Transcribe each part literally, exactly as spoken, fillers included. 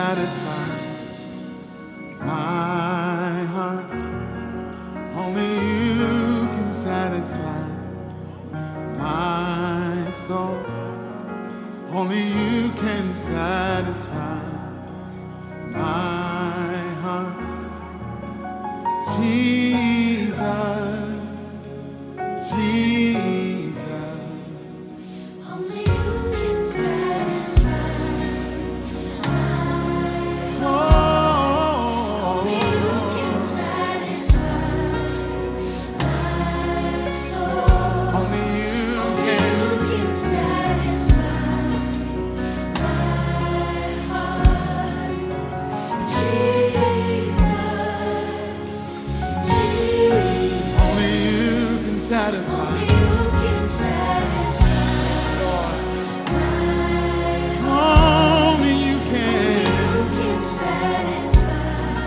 satisfy my heart. Only you can satisfy my soul. Only you can satisfy my heart. Jesus, Jesus. Only you can satisfy my heart. Only you can satisfy my soul. Only you can. You can satisfy my heart. Jesus, Jesus. Only you can satisfy. Only you can satisfy my heart. Only you can. You can satisfy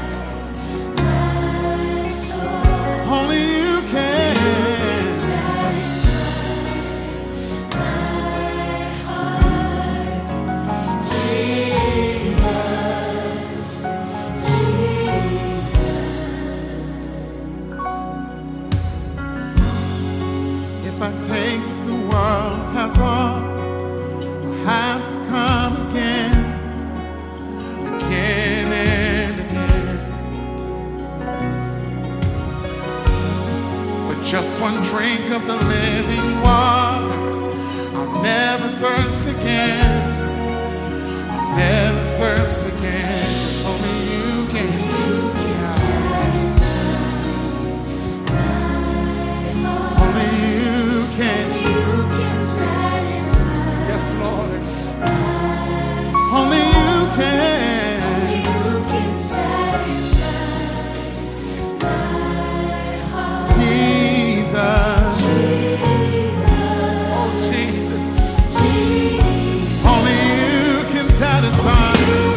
my soul. Only you can. Satisfy my heart. Jesus, Jesus. If I take what the world has all, I have to come again, again and again. With just one drink of the living water, I'll never thirst again. I'll never thirst again. Only you can. Only you can. Yes, Lord. Only you can. Jesus. Oh, Jesus. Only you can satisfy.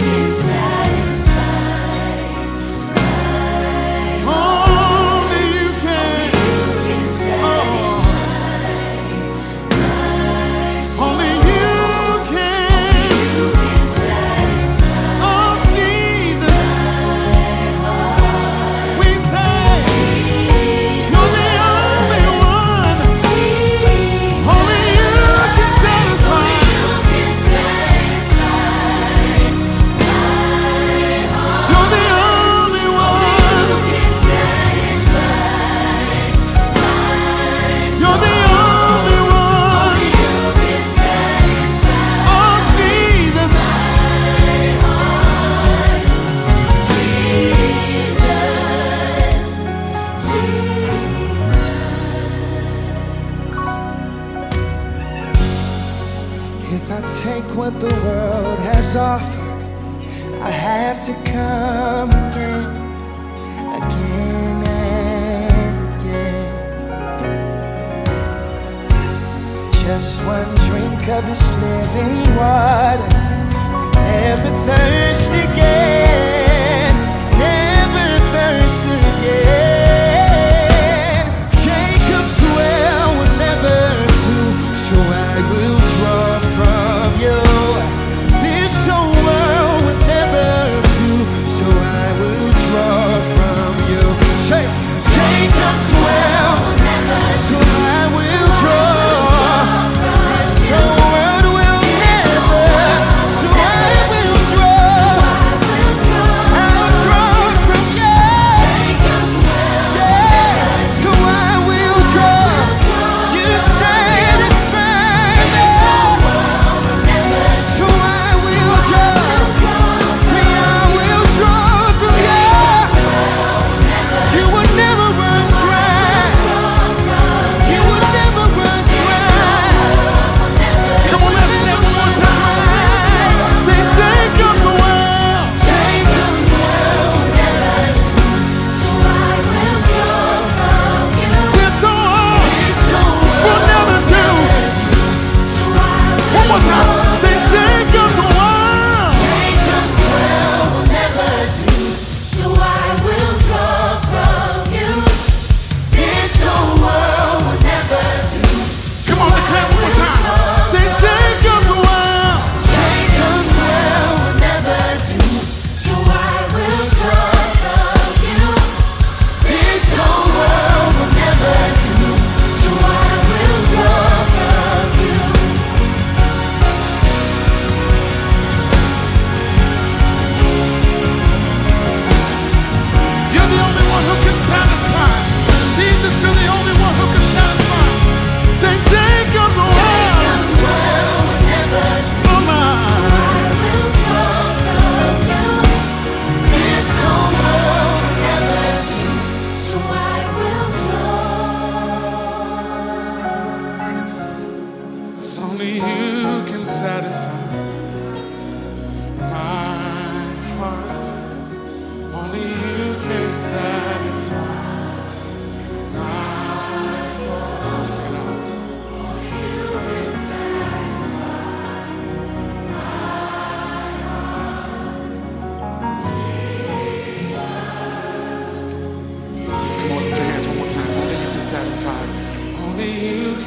Only you can. Oh, only you can. Oh, Jesus. We say you're the only one. Only you can satisfy. You're the only one. You're the only one. Oh, Jesus. If I take what the world has offered, I have to come again, again and again. Just one drink of this living water, never thirst again, never thirst again. Jacob's well will never do, so I will draw from you. This whole world will never do, so I will draw from you. Say, Jacob's well, so I will draw. This whole world will never, so I will draw.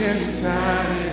can satisfy.